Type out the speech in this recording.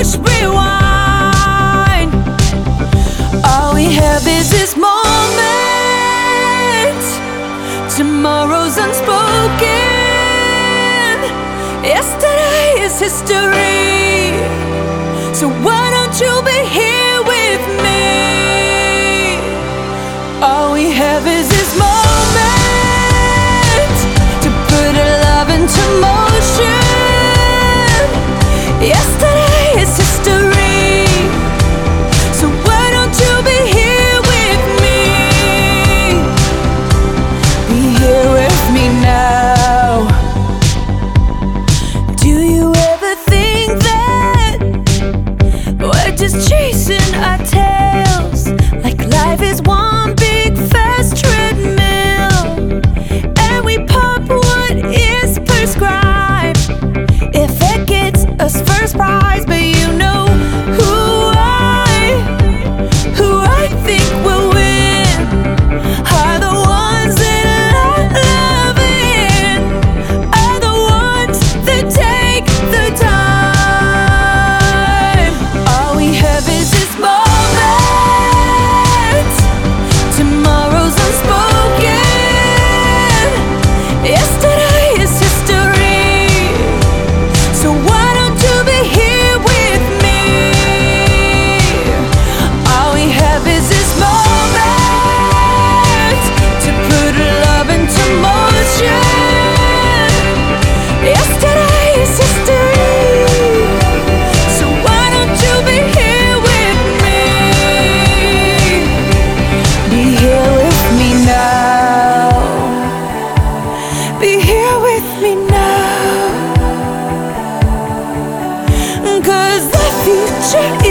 push rewind. All we have is this moment. Tomorrow's unspoken. Yesterday is history. So why don't you be here with me? All we have is this moment to put our love into motion. Yesterday is history. So why don't you be here with me? Be here with me now. Do you ever think that we're just chasing our tails, like life is one big fast treadmill, and we pop what is prescribed if it gets us first prize? But you know who I think will win are the ones that are loving, are the ones that take the time. All we have is this moment. Tomorrow's unspoken. Yesterday is history. So why don't you be here with me? All we have is this moment to put love into motion. Yesterday is history. So why don't you be here with me? Be here with me now. Be here with me now. 'Cause the future